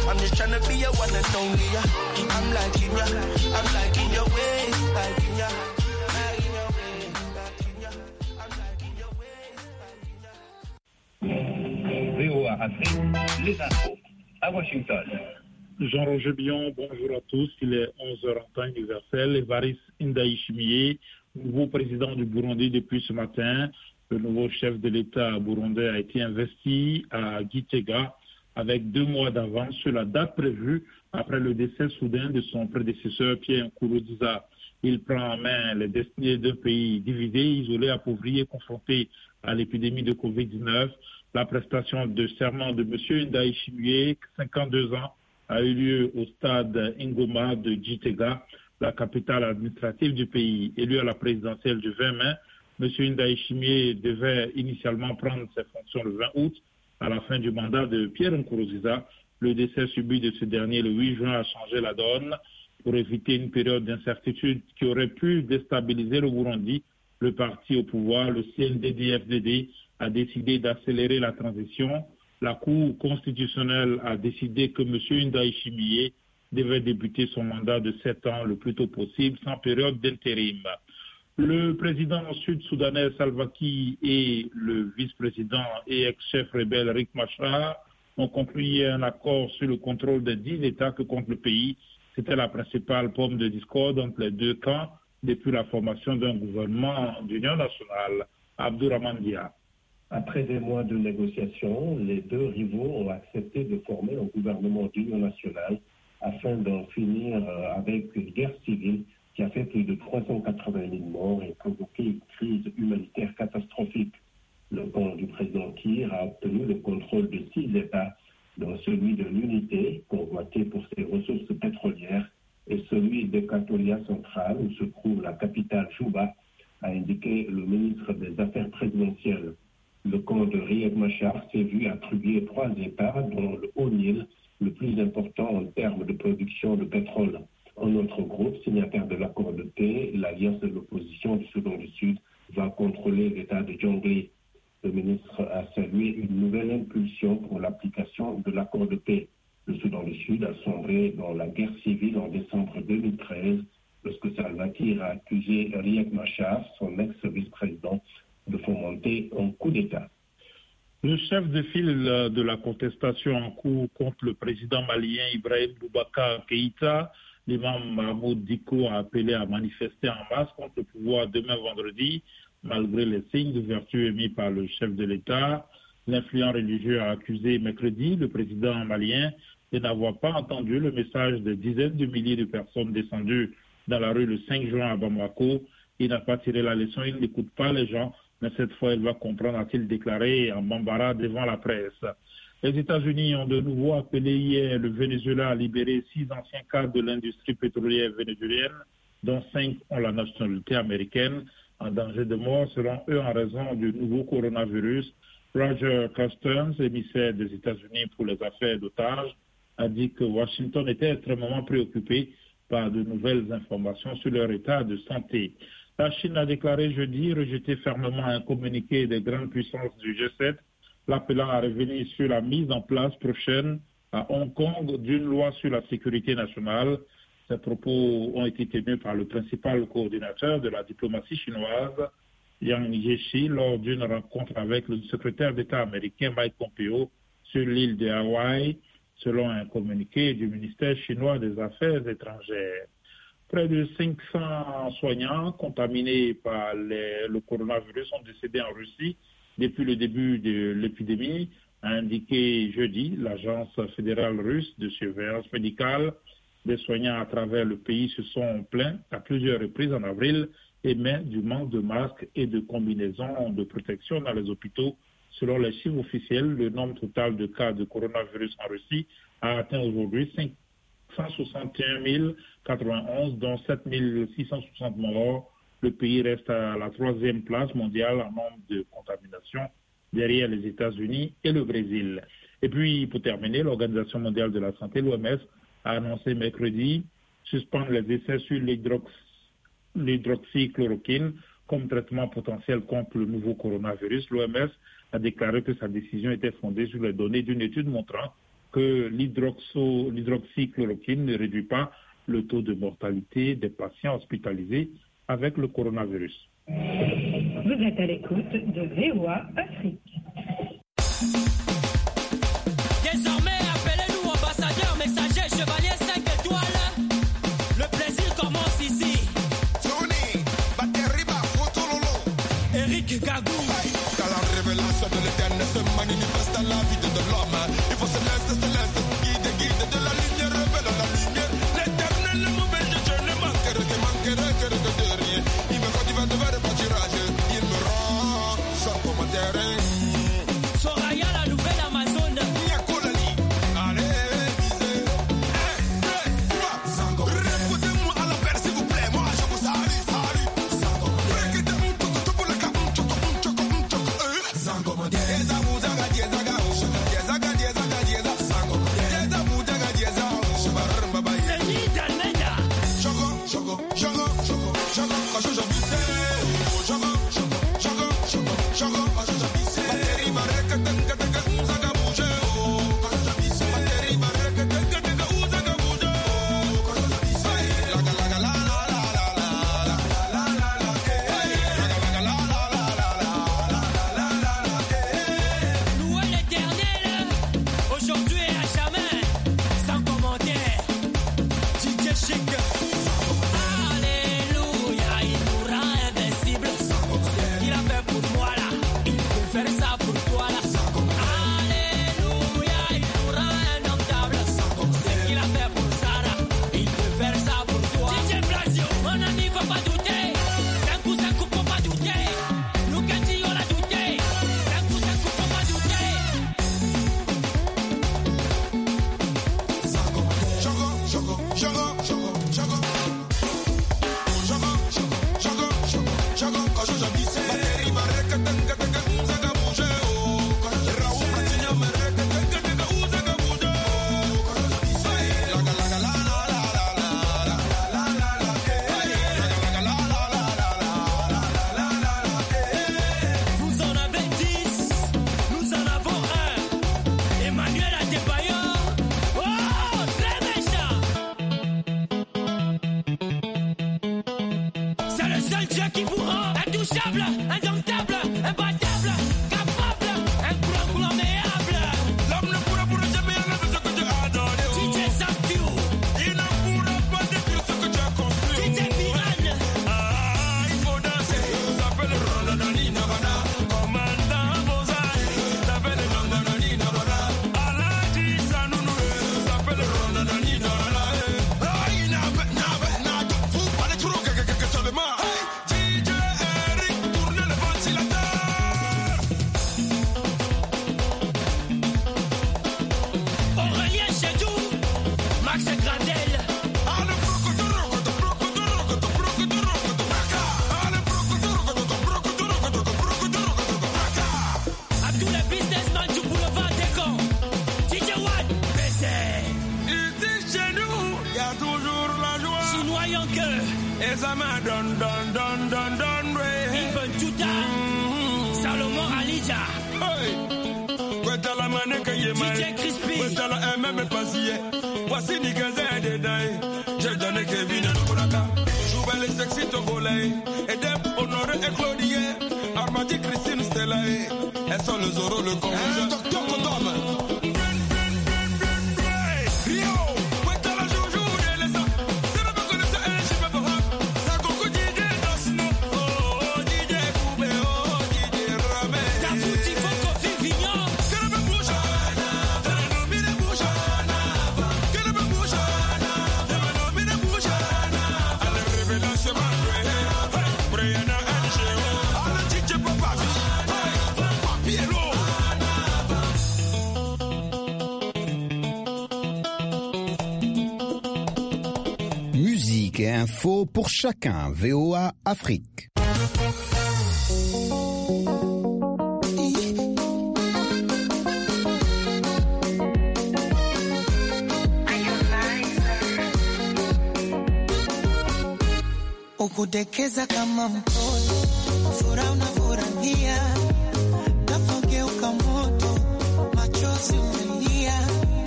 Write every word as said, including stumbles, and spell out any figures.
I'm just trying to be your one and only, yeah. I'm liking ya, I'm liking your ways, liking ya, liking your ways, liking ya, I'm liking your ways, liking ya. V O A Afrique, les infos à Washington. Jean-Roger Bion, bonjour à tous. Il est onze heures en temps universel. Evariste Ndayishimiye, nouveau président du Burundi depuis ce matin. Le nouveau chef de l'État burundais a été investi à Gitega avec deux mois d'avance sur la date prévue après le décès soudain de son prédécesseur Pierre Nkurunziza. Il prend en main les destinées d'un pays divisé, isolé, appauvri et confronté à l'épidémie de covid dix-neuf. La prestation de serment de M. Ndayishimiye, cinquante-deux ans, a eu lieu au stade Ngoma de Gitega, la capitale administrative du pays. Élu à la présidentielle du vingt mai, M. Ndayishimiye devait initialement prendre ses fonctions le vingt août, à la fin du mandat de Pierre Nkurunziza. Le décès subi de ce dernier le huit juin a changé la donne. Pour éviter une période d'incertitude qui aurait pu déstabiliser le Burundi, le parti au pouvoir, le C N D D F D D, a décidé d'accélérer la transition. La Cour constitutionnelle a décidé que M. Ndayishimiye devait débuter son mandat de sept ans le plus tôt possible, sans période d'intérim. Le président sud-soudanais Salva Kiir et le vice-président et ex-chef rebelle Riek Machar ont conclu un accord sur le contrôle des dix États que compte le pays. C'était la principale pomme de discorde entre les deux camps depuis la formation d'un gouvernement d'union nationale. Abdourahmane Dia. Après des mois de négociations, les deux rivaux ont accepté de former un gouvernement d'union nationale afin d'en finir avec une guerre civile qui a fait plus de trois cent quatre-vingt mille morts et provoqué une crise humanitaire catastrophique. Le camp du président Kiir a obtenu le contrôle de six États, dont celui de l'unité, convoité pour ses ressources pétrolières, et celui d'Equatoria centrale, où se trouve la capitale Juba, a indiqué le ministre des Affaires présidentielles. Le camp de Riek Machar s'est vu attribuer trois États, dont le Haut-Nil, le plus important en termes de production de pétrole. Un autre groupe, signataire de l'accord de paix, l'Alliance de l'opposition du Soudan du Sud, va contrôler l'État de Jonglei. Le ministre a salué une nouvelle impulsion pour l'application de l'accord de paix. Le Soudan du Sud a sombré dans la guerre civile en décembre deux mille treize, lorsque Salva Kiir a accusé Riek Machar, son ex-vice-président, de fomenter un coup d'État. Le chef de file de la contestation en cours contre le président malien Ibrahim Boubacar Keïta, l'imam Mahmoud Dicko, a appelé à manifester en masse contre le pouvoir demain vendredi, malgré les signes de vertu émis par le chef de l'État. L'influent religieux a accusé mercredi le président malien de n'avoir pas entendu le message de dizaines de milliers de personnes descendues dans la rue le cinq juin à Bamako. Il n'a pas tiré la leçon, il n'écoute pas les gens, mais cette fois il va comprendre, a-t-il déclaré en Bambara devant la presse. Les États-Unis ont de nouveau appelé hier le Venezuela à libérer six anciens cadres de l'industrie pétrolière vénézuélienne, dont cinq ont la nationalité américaine, en danger de mort selon eux en raison du nouveau coronavirus. Roger Customs, émissaire des États-Unis pour les affaires d'otages, a dit que Washington était extrêmement préoccupé par de nouvelles informations sur leur état de santé. La Chine a déclaré jeudi rejeter fermement un communiqué des grandes puissances du G sept, l'appelant à revenir sur la mise en place prochaine à Hong Kong d'une loi sur la sécurité nationale. Ces propos ont été tenus par le principal coordinateur de la diplomatie chinoise, Yang Jiechi, lors d'une rencontre avec le secrétaire d'État américain Mike Pompeo sur l'île de Hawaï, selon un communiqué du ministère chinois des Affaires étrangères. Près de cinq cents soignants contaminés par les, le coronavirus ont décédé en Russie depuis le début de l'épidémie, a indiqué jeudi l'Agence fédérale russe de surveillance médicale. Des soignants à travers le pays se sont plaints à plusieurs reprises en avril et mai du manque de masques et de combinaisons de protection dans les hôpitaux. Selon les chiffres officiels, le nombre total de cas de coronavirus en Russie a atteint aujourd'hui cinq cent soixante et un mille quatre-vingt-onze, dont sept mille six cent soixante morts. Le pays reste à la troisième place mondiale en nombre de contaminations, derrière les États-Unis et le Brésil. Et puis, pour terminer, l'Organisation mondiale de la santé, l'O M S, a annoncé mercredi suspendre les essais sur l'hydrox... l'hydroxychloroquine comme traitement potentiel contre le nouveau coronavirus. L'O M S a déclaré que sa décision était fondée sur les données d'une étude montrant que que l'hydroxo, l'hydroxychloroquine ne réduit pas le taux de mortalité des patients hospitalisés avec le coronavirus. Vous êtes à l'écoute de V O A Afrique. Désormais, appelez-nous ambassadeur, messager, chevalier cinq étoiles. Le plaisir commence ici. Tony, Bateriba, Fotololo. Eric Gagou. Car la révélation de l'éternel se manifeste dans la vie de l'homme. Il faut céleste, céleste, guide, guide de la lumière, révèle la lumière. L'éternel, le mauvais, je ne manquerai, ne manquerai que de rien. Il me continue de faire des pâturages. Il me rend sans commentaire. Soraya, la nouvelle Amazone. Niakolali, allez, visez. Hey, hey, Sango. Répondez-moi à la paire, s'il vous plaît. Moi, je vous salue, salue. Sango. Break-it-down, toko, toko, le cap, toko, toko, toko, euh. Sango, mon Dieu. Dieza, buzaga, dieza, ga, oh. Dieza, ga, dieza, ga, dieza. Sango. Dieza, buzaga, dieza, oh. Shabarar, baba, yeah. C'est ni d'Almeida. Choco, choco, choco, choco, choco, quand je j'en visse. Choco, choco, choco, choco, choco, quand je j'en visse. Batterie, barrette, tenga, tenga, ouzaga, bouge, oh. Quand je j'en visse. Batterie, barrette, tenga, tenga, ouzaga, bouge, oh. Quand je j'en visse. Laga, laga, la, la, la, la, la, la, la, la, la, eh. Laga, laga, la, la, la, la, la, la, la, la, la, eh. Louez l'éternel, aujourd'hui et à jamais, sans commentaire. D J Chic. Alléluia, il nous rend invincible. Ce qu'il a fait pour moi là, il peut faire ça pour toi là. Alléluia, il nous rend indomptable. Ce qu'il a fait pour Sarah, il peut faire ça pour toi. D J Blasio, mon ami, faut pas douter. D'un coup, d'un coup, faut pas douter. Nous qui on l'a douté. D'un coup, d'un coup, faut pas douter. Choco, choco, choco, choco, choco. Choco, choco, choco, choco, choco, quand je j'en visse. Batterie, barrette, tenga, tenga, ouzaga, bouge, oh. Quand je Raoul, Matignon, merette, tenga, tenga, ouzaga, bouge, oh. Quand je j'en visse. Laga, laga, la, la, la, la, la, la, la, la, la, eh. Laga, laga, la, la, la, la, la, la, la, la, la, eh. Vous en avez dix, nous en avons un. Emmanuel Adebayor, oh, très méchant. C'est le seul Dieu qui vous rend intouchable, indomptable, imbattable, capable, incroyable. L'homme ne pourra pourra jamais enlever ce que Dieu a donné, oh. D J Zampiou, Il ne pourra pas détruire ce que tu as construit. D J Piran, Ah, il faut danser. Ça fait le rondonoli nabana. Commandant Bozai. Ça fait le rondonoli nabana. Alaji Sanounou. Ça fait le rondonoli nabana. Ah, il n'a pas, n'a pas, n'a pas. Vous parlez trop que, que, que, que seulement. Hey, D J Eric, tournez le ventilateur. Aurélien Chedou, Max Gradel, Ah, le brocoto, rocoto, brocoto, rocoto, brocoto, rocoto, braca. Ah, le brocoto, rocoto, brocoto, rocoto, brocoto, rocoto, braca. à tous les businessmen du boulevard des cons. D J One, baiser, Ici chez nous, il y a toujours la joie. Chinois Yonke, Et ça m'a donne, donne, donne, donne, donne, ouais. Ibn Touta, Salomon Alija, Hey, kweta la mane que yé D maï. J Crispy, Kweta la M M passé. Voici ni gazé de daï. J'ai donné Kevin et Lukulaka. Joubel et sexy togolais. Et Deb, Honoré et Claudier. Armadi, Christine, Stella. Elles sont le Zoro, le Congo. Docteur Condom. Rio, kweta la joujou de l'essa. C'est le beaucoup de ça et je vais voir. Ça coco D J Dosno. Oh, D J Koubé, oh, D J Ramé. Tafuti Foko Vivignon, Musique et info pour chacun. V O A Afrique. Ukudekeza kama mtoto, furaha unafurahia